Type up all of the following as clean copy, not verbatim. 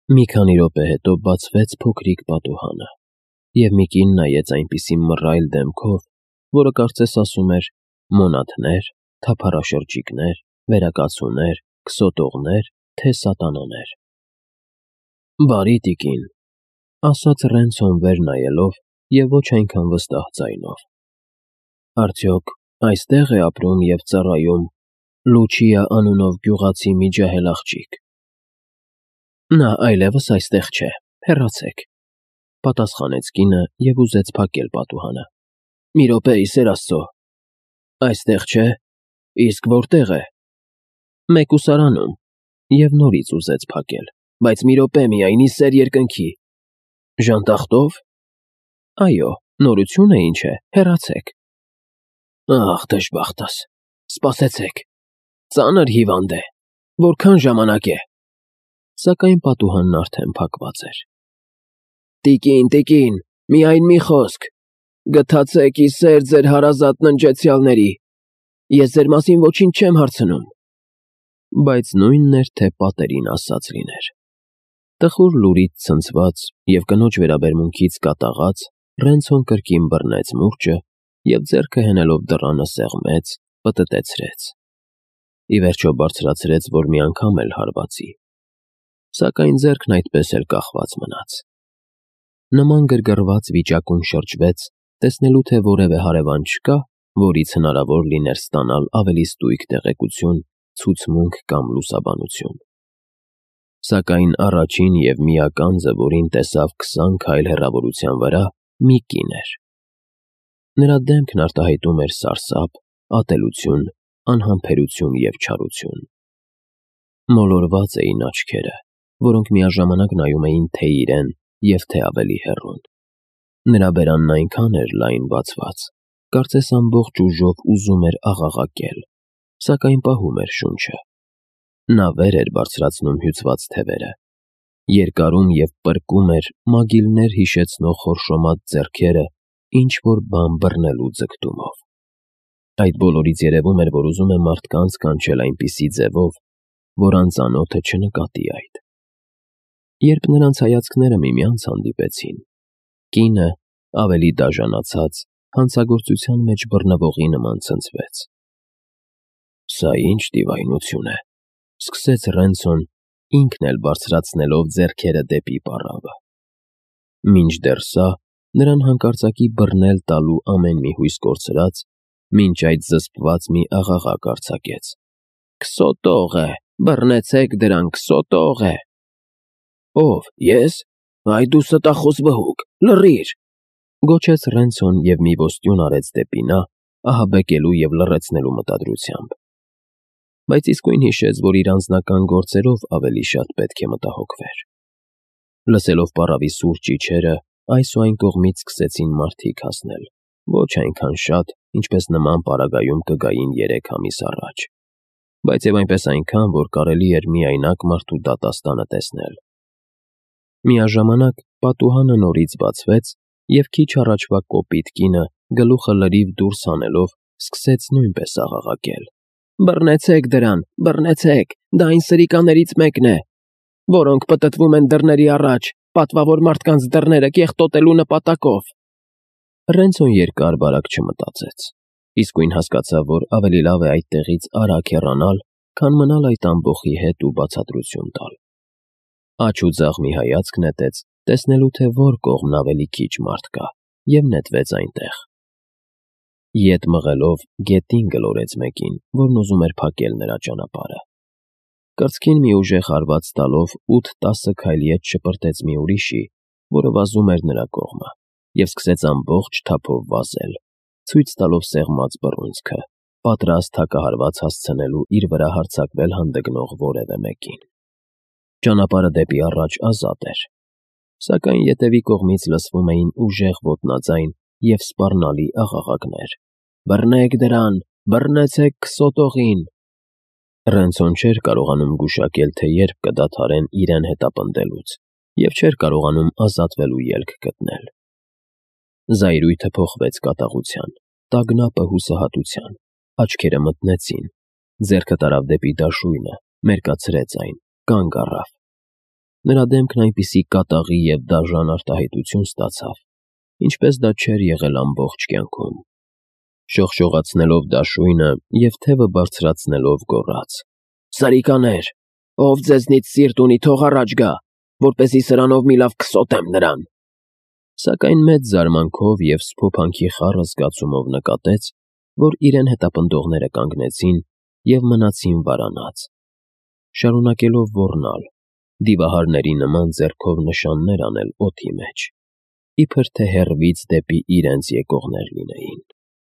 Մի քանի րոպե հետո բացվեց փոքրիկ պատուհանը, և մի կին նայեց այնպիսի մռայլ դեմքով, որը կարծես ասում էր. «Մոնաթնե՞ր, թափառաշրջիկնե՞ր, վերակացունե՞ր, քսոտողնե՞ր, թե սատանաներ»։ «Բարի տիկին», ասաց Ռենցոն վեր նայելով և ոչ այնքան վստահ ձայնով։ «Արդյոք այստե՞ղ է ապրում և ծառայում Լուչիա անունով գյուղացի մի ջահել աղջիկ»։ «Նա այլևս այստեղ չէ, հեռացեք», պատասխանեց կինը և ուզեց փակել պատուհանը։ «Մի րոպե, ի սեր Աստծո, այստեղ չէ, իսկ որտե՞ղ է»։ «Մեկուսարանում», և նորից ուզեց փակել։ «Բայց մի րոպե միայն, ի սեր երկնքի»։ «Ժանտախտո՞վ»։ «Այո, նորություն է ինչ է, հեռացեք»։ «Ախ, դժբախտս, սպասեցեք, ծանր հիվանդ է, որքան ժամանակ է»։ Սակայն պատուհանն արդեն փակված էր։ «Տիկին, միայն մի խոսք, գթացեք ի սեր ձեր հարազատ ննջեցյալների, ես ձեր մասին ոչինչ չեմ հարցնում»։ Բայց նույնն էր, թե պատերին ասած լիներ։ Տխուր լուրից ցնցված և կնոջ վերաբերմունքից կատաղած, Ռենցոն կրկին բռնեց մուրճը և ձեռքը հենելով դռանը սեղմեց, պտտեցրեց։ Ի վերջո բարձրացրեց, որ մի անգամ էլ հարվածի։ Սակայն ձեռքն այդպես էլ կախված մնաց։ Նման գրգռված վիճակում շրջվեց, տեսնելու թե որևէ հարևան չկա, որից հնարավոր լիներ ստանալ ավելի ստույգ տեղեկություն, ցուցմունք կամ լուսաբանություն։ Սակայն առաջին և միականձը, որին տեսավ 20 քայլ հեռավորության վրա, մի կին էր։ Նրա դեմքն արտահայտում էր սարսափ, ատելություն, անհամբերություն և չարություն։ Մոլորված էին աչքերը, որոնք միաժամանակ նայում էին թե իրեն և թե ավելի հեռուն։ Նրա բերանն այնքան էր լայն բացված, կարծես ամբողջ ուժով ուզում էր աղաղակել, սակայն պահում էր շունչը։ Նա վեր էր բարձրացնում հյուծված թևերը, երկարում և պրկում էր մագիլներ հիշեցնող խորշոմած ձեռքերը ինչ-որ բան բռնելու ձգտումով։ Այդ բոլորից երևում էր, որ ուզում է մարդկանց կանչել այնպիսի ձևով, որ անծանոթը չնկատի այդ։ Երբ նրանց հայացքները միմյանց հանդիպեցին, կինը, ավելի դաժանացած, հանցագործության մեջ բռնվողի նման ցնցվեց։ «Սա ի՞նչ դիվայնություն է», սկսեց Ռենցոն, ինքն էլ բարձրացնելով ձեռքերը դեպի պառավը։ Մինչդեռ սա նրան հանկարծակի բռնել տալու ամեն մի հույս կորցրած, մինչ այդ զսպված մի աղաղակ արձակեց. «Քսոտող է, բռնեցեք դրան, քսոտող է»։ «Ո՞վ, ես։ Այ դու ստախոս վհուկ, լռիր», գոչեց Ռենցոն և մի ոստյուն արեց դեպի նա, ահաբեկելու և լռեցնելու մտադրությամբ։ Բայց իսկույն հիշեց, որ իր անձնական գործերով ավելի շատ պետք է մտահոգվեր։ Լսելով պառավի սուր ճիչերը, այս ու այն կողմից սկսեցին մարդիկ հասնել, ոչ այնքան շատ, ինչպես նման պարագայում կգային 3 ամիս առաջ, բայց և այնպես այնքան, որ կարելի էր միայնակ մարդու դատաստանը տեսնել։ Միաժամանակ պատուհանը նորից բացվեց, և քիչ առաջվա կոպիտ կինը, գլուխը լրիվ դուրս հանելով, սկսեց նույնպես աղաղակել. «Բռնեցեք դրան, բռնեցեք, դա այն սրիկաներից մեկն է, որոնք պտտվում են դռների առաջ, պատվավոր մարդկանց դռները կեղտոտելու նպատակով»։ Ռենցոն երկար-բարակ չմտածեց։ Իսկույն հասկացավ, որ ավելի լավ է այդտեղից արագ հեռանալ, քան մնալ այդ ամբոխի հետ ու բացատրություն տալ։ Աջ ու ձախ մի հայացք նետեց, տեսնելու թե որ կողմն ավելի քիչ մարդ կա, և նետվեց այնտեղ։ Ետ մղելով գետին գլորեց մեկին, որն ուզում էր փակել նրա ճանապարհը։ Կրծքին մի ուժեղ հարված տալով 8-10 քայլ ետ շպրտեց մի ուրիշի, որը վազում էր նրա կողմը, և սկսեց ամբողջ թափով վազել, ցույց տալով սեղմած բռունցքը, պատրաստ հակահարված հասցնելու իր վրա հարձակվել հանդգնող որևէ մեկին։ Ճանապարհը դեպի առաջ ազատ էր, սակայն ետևի կողմից լսվում էին ուժեղ ոտնաձայն և սպառնալի աղաղակներ. «Բռնեք դրան, բռնեցեք քսոտողին»։ Ռենցոն չէր կարողանում գուշակել, թե երբ կդադարեն իրեն հետապնդելուց, և չէր կարողանում ազատվելու ելք գտնել։ Զայրույթը փոխվեց կատաղության, տագնապը հուսահատության, աչքերը մթնեցին, ձեռքը տարավ դեպի դաշույնը, մերկացրեց այն, կանգ առավ։ Նրա դեմքն այնպիսի կատաղի և դաժան արտահայտություն ստացավ, ինչպես դա չէր եղել ամբողջ կյանքում։ Շողշողացնելով դաշույնը և թևը բարձրացնելով գոռաց. «Սարիկաներ, ով ձեզնից սիրտ ունի, թող առաջ գա, որպեսզի սրանով մի լավ քսոտեմ նրան»։ Սակայն մեծ զարմանքով և սփոփանքի խառը զգացումով նկատեց, որ իրեն հետապնդողները կանգնեցին և մնացին վարանած։ Շարունակելով ոռնալ, դիվահարների նման ձեռքով նշաններ անել օդի մեջ, իբր թե հեռվից դեպի իրենց եկողներ լինեին։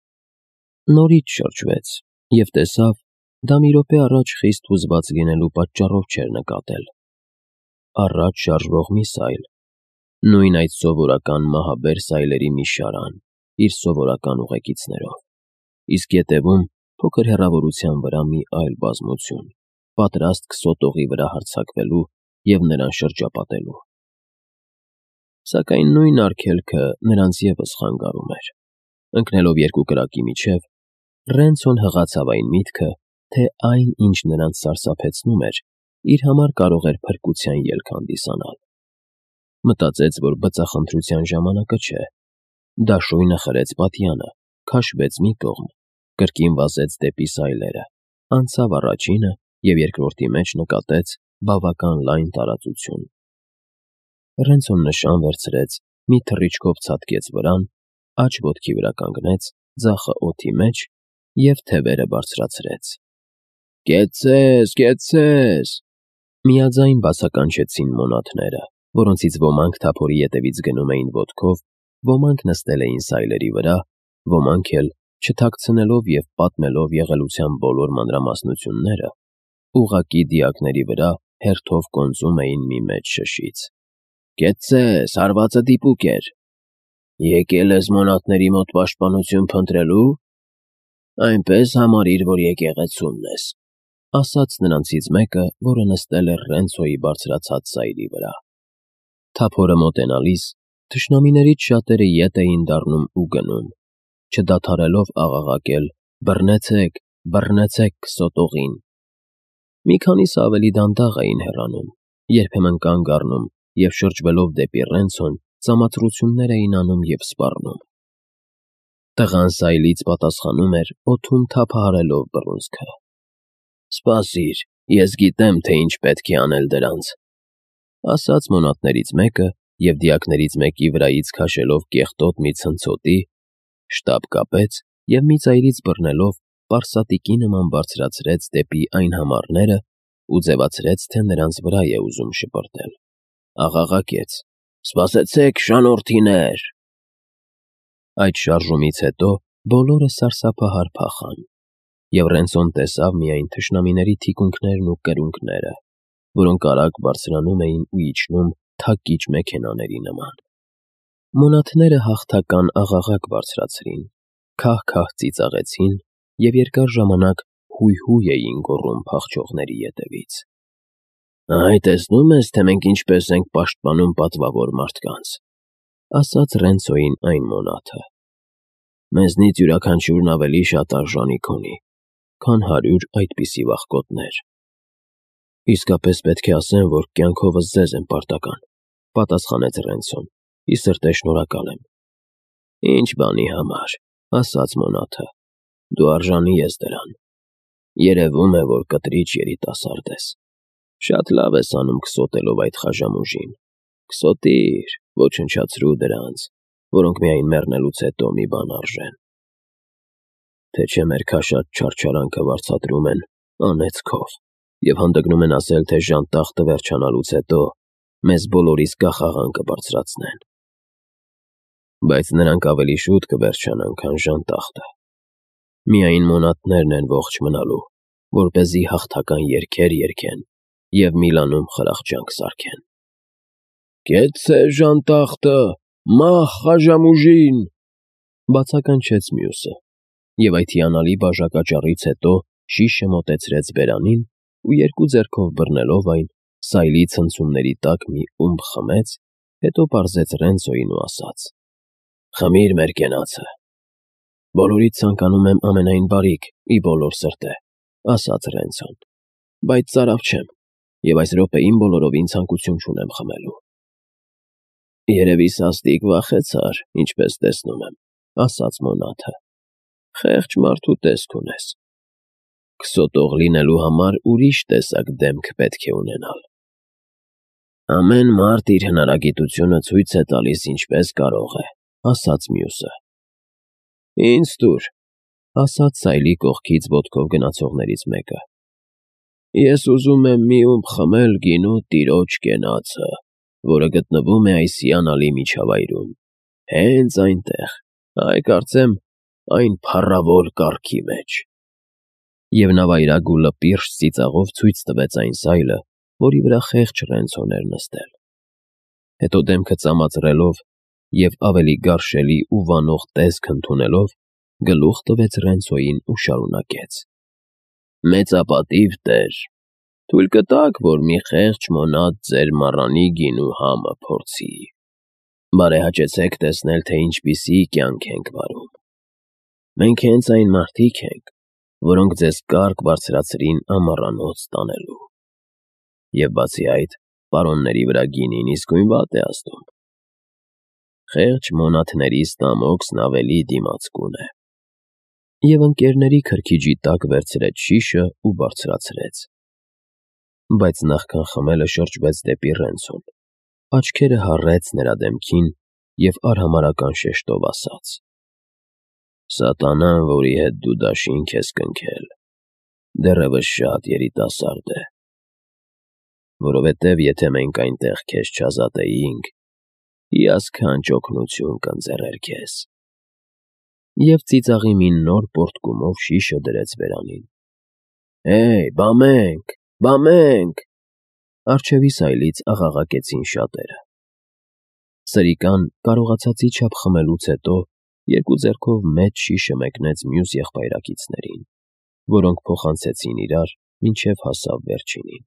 Նորից շրջվեց և տեսավ, դա մի րոպե առաջ խիստ հուզված լինելու պատճառով չէր նկատել։ Առաջ շարժվող մի սայլ, նույն այդ սովորական մահաբեր սայլերի մի շարան, իր սովորական ուղեկիցներով, իսկ ետևում փոքր հեռավորության վրա մի այլ բազմություն, պատրաստ քսոտողի վրա հարձակվելու և նրան շրջապատելու։ Սակայն նույն արգելքը նրանց ևս խանգարում էր։ Ընկնելով երկու կրակի միջև, Ռենցոն հղացավ այն միտքը, թե այն, ինչ նրանց սարսափեցնում էր, իր համար կարող էր փրկության ելք հանդիսանալ։ Մտածեց, որ բծախնդրության ժամանակը չէ։ Դաշույնը խրեց պատյանը, քաշվեց մի կողմ, կրկին վազեց դեպի սայլերը, անցավ առաջինը և երկրորդի մեջ նկատեց բավական լայն տարածություն։ Ռենցոն նշան վերցրեց, մի թռիչքով ցատկեց վրան, աջ ոտքի վրա կանգնեց, ձախը օդի մեջ և թևերը բարձրացրեց։ «Կեցցե՛ս, կեցցե՛ս»։ Միաձայն բացականչեցին մոնաթները, որոնցից ոմանք թափորի ետևից գնում էին ոտքով, ոմանք նստել էին սայլերի վրա, ոմանք էլ, չթաքցնելով և պատմելով եղելության բոլոր մանրամասնությունները, ուղղակի դիակների վրա հերթով կոնծում էին մի մեծ շշից։ «Կեցցե՛ս, հարվածը դիպուկ էր»։ «Եկել ես մոնաթների մոտ պաշտպանություն փնտրելու»։ «Այնպես համարիր, որ եկեղեցումն ես», ասաց նրանցից մեկը, որը նստել էր Ռենցոյի բարձրացած սայլի վրա։ Թափորը մոտենալիս, թշնամիներից շատերը ետ էին դառնում ու գնում, չդադարելով աղաղակել. «Բռնեցեք, բռնեցեք քսոտողին»։ Մի քանիսը ավելի դանդաղ էին հեռանում, երբեմն կանգ առնում և շրջվելով դեպի Ռենցոն, ծամացրություններ էին անում և սպառնում։ Տղան սայլից պատասխանում էր, օդում թափահարելով բռունցքը։ «Սպասիր, ես գիտեմ, թե ինչ պետք է անել դրանց», ասաց մոնաթներից մեկը և դիակներից մեկի վրայից քաշելով կեղտոտ մի ցնցոտի, շտապ կապեց և մի ծայրից բռնելով պարսատիկի նման բարձրացրեց դեպի այն համարները ու ձևացրեց, թե նրանց վրա է ուզում շպրտել։ Աղաղակեց. «Սպասեցեք, շանորդիներ»։ Այդ շարժումից հետո բոլորը սարսափահար փախան, և Ռենցոն տեսավ միայն թշնամիների թիկունքներն ու կրունկները, որոնք արագ բարձրանում էին ու իջնում թակիչ մեքենաների նման։ Մոնաթները հաղթական աղաղակ բարձրացրին, քահ-քահ ծիծաղեցին և երկար ժամանակ հույ-հույ էին գոռում փախչողների ետևից։ «Այ տեսնում ես, թե մենք ինչպես ենք պաշտպանում պատվավոր մարդկանց», ասաց Ռենցոյին այն մոնաթը։ «Մեզնից յուրաքանչյուրն ավելի շատ արժանիք ունի, քան 100 այդպիսի վախկոտներ»։ «Իսկապես պետք է ասեմ, որ կյանքովս ձեզ եմ պարտական», պատասխանեց Ռենցոն։ «Ի սրտե շնորհակալ եմ»։ «Ինչ բանի համար», ասաց մոնաթը։ «Դու արժանի ես դրան։ Երևում է, որ կտրիչ երիտասարդ ես։ Շատ լավ ես անում քսոտելով այդ խաժամուժին։ Քսոտիր, ոչնչացրու դրանց, որոնք միայն մեռնելուց հետո մի բան արժեն։ Թե չէ մեր քաշած չարչարանքը վարձատրում են անեծքով և հանդգնում են ասել, թե ժանտախտը վերջանալուց հետո մեզ բոլորիս կախաղան կբարձրացնեն։ Բայց նրանք ավելի շուտ կվերջանան, քան ժանտախտը։ Միայն մոնաթներն են ողջ մնալու, որպեսզի հաղթական երգեր երգեն և Միլանում խրախճանք սարքեն»։ «Կեցցե ժանտախտը, մահ խաժամուժին», բացականչեց մյուսը, և այդ հիանալի բաժակաճառից հետո շիշը մոտեցրեց բերանին ու երկու ձեռքով բռնելով այն, սայլի ցնցումների տակ մի ումպ խմեց, հետո պարզեց Ռենցոյին ու ասաց. «Խմիր մեր կենացը»։ «Բոլորիդ ցանկանում եմ ամենայն բարիք, ի բոլոր սրտե», ասաց Ռենցոն, «բայց ծարավ չեմ, եւ այս րոպեին բոլորովին ցանկություն չունեմ խմելու։ Երևի սաստիկ վախեցար, ինչպես տեսնում եմ, ասաց Մոնաթը։ Խեղճ մարդու տեսք ունես։ Քսոտող լինելու համար ուրիշ տեսակ դեմք պետք է ունենալ։ Ամեն մարդ իր հնարագիտությունը ցույց է տալիս ինչպես կարող է, ասաց մյուսը։ Ինձ տուր, ասաց Սայլի կողքից ոտքով գնացողներից մեկը։ Ես ուզում եմ մի ումպ խմել գինու տիրոջ կենացը, որը գտնվում է այս հիանալի միջավայրում, հենց այնտեղ, կարծեմ, այն փառավոր կառքի մեջ։ Եվ նա վայրագ ու լպիրշ ծիծաղով ցույց տվեց այն սայլը, որի վրա խեղճ Ռենցոն էր նստել։ Հետո դեմքը ծամածրելով և ավելի գարշելի ու վանող տեսք ընդունելով, գլուխ տվեց Ռենցոյին ու շարունակեց. Մեծապատիվ տեր, թույլ կտաք, որ մի խեղճ մոնատ ձեր մառանի գինու համը փորձի։ Բարեհաճեցեք տեսնել, թե ինչպիսի կյանք ենք վարում։ Մենք հենց այն մարդիկ ենք, որոնք ձեզ կարգ բարձրացրին ամառանոց տանելու։ Եվ բացի այդ, պարոնների վրա գինին իսկույն վատ է ազդում։ Խեղճ մոնաթների ստամոքսն ավելի դիմացկուն է։ Եվ ընկերների քրքիջի տակ վերցրեց շիշը ու բարձրացրեց։ Բայց նախքան խմելը շրջվեց դեպի Ռենցոն, աչքերը հառեց նրա դեմքին և արհամարհական շեշտով ասաց. Սատանան, որի հետ դու դաշինք ես կնքել, դեռևս շատ երիտասարդ է, որովհետև եթե մենք այնտեղ քեզ չազատեինք, հիասքանչ օգնություն կընձեռեր քեզ։ Եվ ծիծաղի մի նոր պոռթկումով շիշը դրեց բերանին։ Բամենք, առջևի սայլից աղաղակեցին շատերը։ Սրիկան կարողացածի չափ խմելուց հետո երկու ձեռքով մեծ շիշը մեկնեց մյուս եղբայրակիցներին, որոնք փոխանցեցին իրար, մինչև հասավ վերջինին։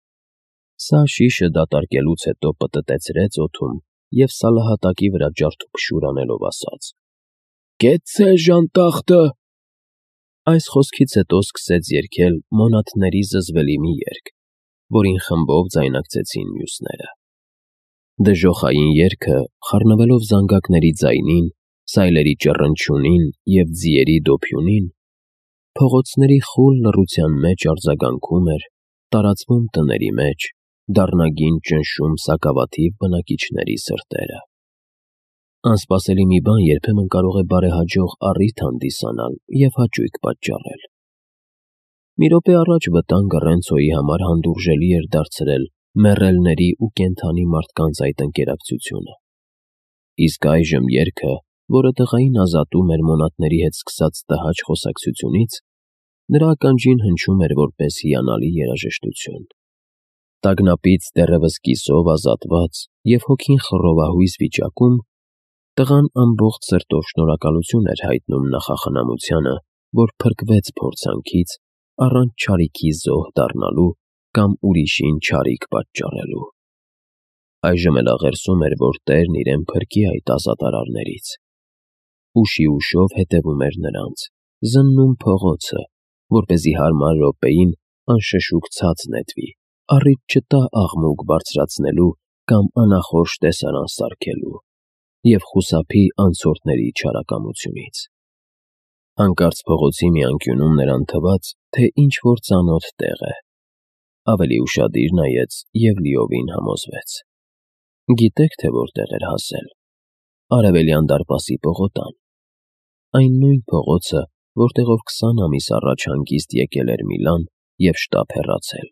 Սա շիշը դատարկելուց հետո պտտեցրեց օդում և սալահատակի վրա ջարդուփշուր անելով ասաց. «Կեցցե ժանտախտը»։ Այս խոսքից հետո սկսեց երգել մոնաթների զզվելի մի երգ, որին խմբով ձայնակցեցին մյուսները։ Դժոխային երգը, խառնվելով զանգակների ձայնին, սայլերի ճռնչյունին և ձիերի դոփյունին, փողոցների խուլ լռության մեջ արձագանքում էր, տարածվում տների մեջ, դառնագին ճնշում սակավաթիվ բնակիչների սրտերը։ Անսպասելի մի բան երբեմն կարող է բարեհաջող առիթ հանդիսանալ և հաճույք պատճառել։ Մի րոպե առաջ վտանգը Ռենցոյի համար հանդուրժելի էր դարձրել մեռելների ու կենդանի մարդկանց այդ ընկերակցությունը։ Իսկ այժմ երգը, որը տղային ազատում էր մոնատների հետ սկսած տհաճ խոսակցությունից, նրա ականջին հնչում էր որպես հիանալի երաժշտություն։ Տագնապից դեռևս կիսով ազատված և հոգին խռովահույս վիճակում, տղան ամբողջ սրտով շնորհակալություն էր հայտնում նախախնամությանը, որ փրկվեց փորձանքից, առանց չարիքի զոհ դառնալու կամ ուրիշին չարիք պատճառելու։ Այժմ էլ աղերսում էր, որ Տերն իրեն փրկի այդ ազատարարներից։ Ուշի ուշով հետևում էր նրանց, զննում փողոցը, որպեսզի հարմար րոպեին անշշուկ ցած նետվի, առիթ չտա աղմուկ բարձրացնելու կամ անախորժ տեսարան սարքելու և խուսափի անցորդների չարակամությունից։ Հանկարծ փողոցի մի անկյունում նրան թվաց, թե ինչ-որ ծանոթ տեղ է։ Ավելի ուշադիր նայեց և լիովին համոզվեց։ Գիտեք, թե որտեղ էր հասել։ Արևելյան դարպասի պողոտան։ Այն նույն փողոցը, որտեղով 20 ամիս առաջ հանգիստ եկել էր Միլան և շտապ հեռացել։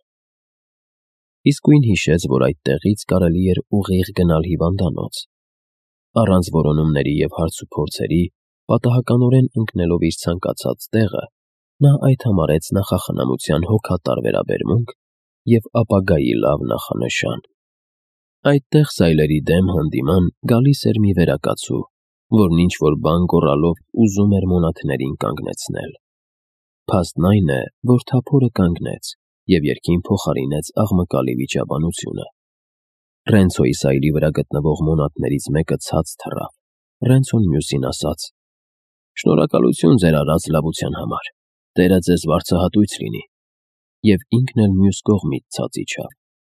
Իսկույն հիշեց, որ այդտեղից կարելի էր ուղիղ գնալ հիվանդանոց։ Առանց որոնումների և հարցուփորձերի, պատահականորեն ընկնելով իր ցանկացած տեղը, նա այդ համարեց նախախնամության հոգատար վերաբերմունք և ապագայի լավ նախանշան։ Այդտեղ սայլերի դեմ հանդիման գալիս էր մի վերակացու, որն ինչ-որ բան գոռալով ուզում էր մոնաթներին կանգնեցնել։ Փաստն այն է, որ թափորը կանգնեց և երգին փոխարինեց աղմկալի վիճաբանությունը։ Ռենցոյի սայլի վրա գտնվող մոնատներից մեկը ցած թռավ։ Ռենցոն մյուսին ասաց. «Շնորհակալություն ձեր արած լավության համար, Տերը ձեզ վարձահատույց լինի», և ինքն էլ մյուս կողմից ցած իջավ։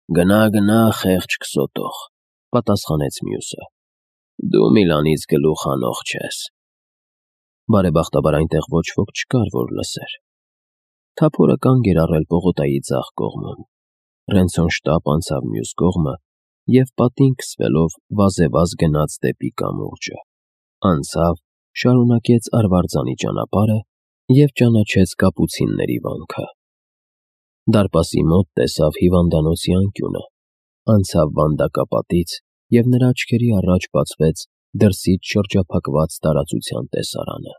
Գնա, խեղճ քսոտող, պատասխանեց մյուսը։ Դու Միլանից գլուխ անող չես։ Բարեբախտաբար այնտեղ ոչ ոք չկար, որ լսեր։ Թափորը կանգ էր առել պողոտայի ձախ կողմում։ Ռենցոն շտապ անցավ մյուս կողմը և պատին քսվելով վազեվազ գնաց դեպի կամուրջը։ Անցավ, շարունակեց արվարձանի ճանապարհը և ճանաչեց կապուցինների վանքը։ Դարպասի մոտ տեսավ հիվանդանոցի անկյունը, անցավ վանդակապատից և նրա աչքերի առաջ բացվեց դրսից շրջափակված տարածության տեսարանը։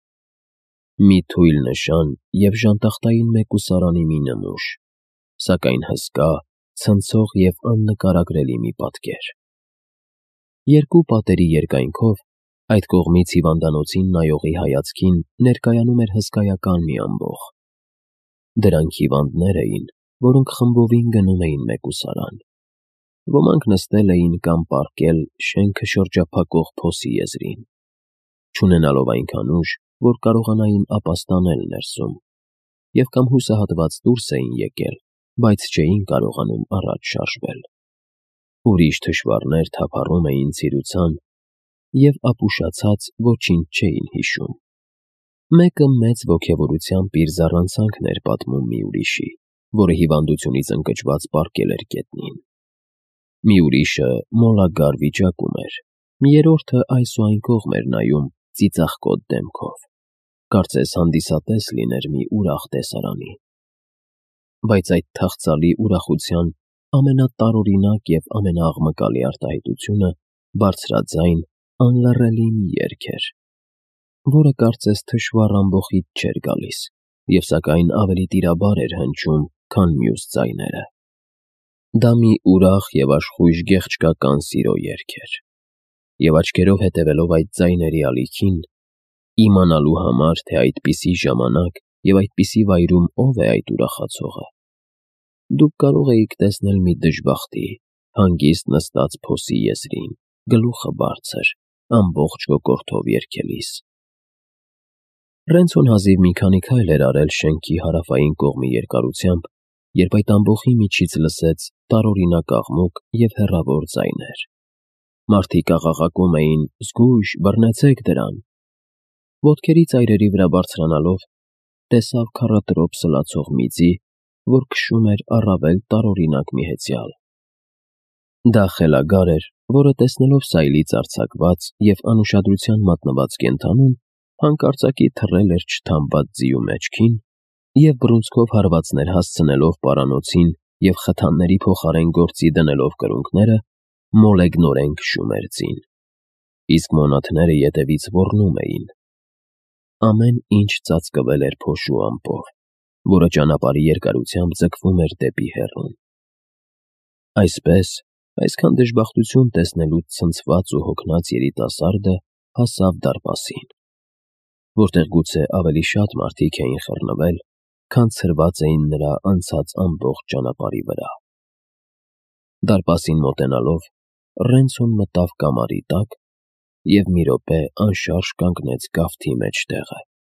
Մի թույլ նշան և ժանտախտային մեկուսարանի մի նմուշ, սակայն հսկա, ցնցող և աննկարագրելի մի պատկեր։ Երկու պատերի երկայնքով այդ կողմից հիվանդանոցին նայողի հայացքին ներկայանում էր հսկայական մի ամբոխ։ Դրանք հիվանդներ էին, որոնք խմբովին գնում էին մեկուսարան։ Ոմանք նստել էին կամ պառկել շենքը շրջափակող փոսի եզրին, չունենալով այնքան ուժ, որ կարողանային ապաստանել ներսում, և կամ հուսահատված դուրս էին եկել, բայց չէին կարողանում առաջ շարժվել։ Ուրիշ թշվառներ թափառում էին ցիրուցան և ապուշացած ոչինչ չէին հիշում։ Մեկը մեծ ոգևորությամբ իր զառանցանքն էր պատմում մի ուրիշի, որը հիվանդությունից ընկճված պառկել էր գետնին։ Մի ուրիշը մոլագար վիճակում էր, մի երրորդը այս ու այն կողմ էր նայում ծիծաղկոտ դեմքով, կարծես հանդիսատես լիներ մի ուրախ տեսարանի։ Բայց այդ թախծալի ուրախության ամենատարօրինակ և ամենաաղմկալի արտահայտությունը բարձրաձայն, անլռելի մի երգ էր, որը կարծես թշվառ ամբոխից չէր գալիս և սակայն ավելի տիրաբար էր հնչում, քան մյուս ձայները։ Դա մի ուրախ և աշխույժ գեղչկական սիրո երգ էր, և աչքերով հետևելով այդ ձայների ալիքին, իմանալու համար, թե այդպիսի ժամանակ և այդպիսի վայրում ով է այդ ուրախացողը, դուք կարող էիք տեսնել մի դժբախտի, հանգիստ նստած փոսի եզրին, գլուխը բարձր, ամբողջ կոկորդով երգելիս։ Ռենցոն հազիվ մի քանի քայլ էր արել շենքի հարավային կողմի երկարությամբ, երբ այդ ամբոխի միջից լսեց տարօրինակ աղմուկ և հեռավոր ձայներ։ Մարդիկ աղաղակում էին. «Զգույշ, բռնեցեք դրան»։ Ոտքերի ծայրերի վրա բարձրանալով, տեսավ քառատրոփ սլացող մի ձի, որ քշում էր առավել տարօրինակ մի հեծյալ։ Դա խելագար էր, որը տեսնելով սայլից արձակված և անուշադրության մատնված կենդանուն, հանկարծակի թռել էր չթամբած ձիու մեջքին և բռունցքով հարվածներ հասցնելով պարանոցին և խթանների փոխարեն գործի դնելով կրունկները, մոլեգնորեն քշում էր ձին, իսկ մոնաթները ետևից ոռնում էին։ Ամեն ինչ ծածկվել էր փոշու ամպով, որը ճանապարհի երկարությամբ ձգվում էր դեպի հեռուն։ Այսպես, այսքան դժբախտություն տեսնելուց ցնցված ու հոգնած երիտասարդը հասավ դարպասին, որտեղ գուցե ավելի շատ մարդիկ էին խռնվել, քան ցրված էին նրա անցած ամբողջ ճանապարհի վրա։ Դարպասին մոտենալով, Ռենցոն մտավ կամարի տակ և մի րոպե անշարժ կանգնեց գավթի մեջտեղը։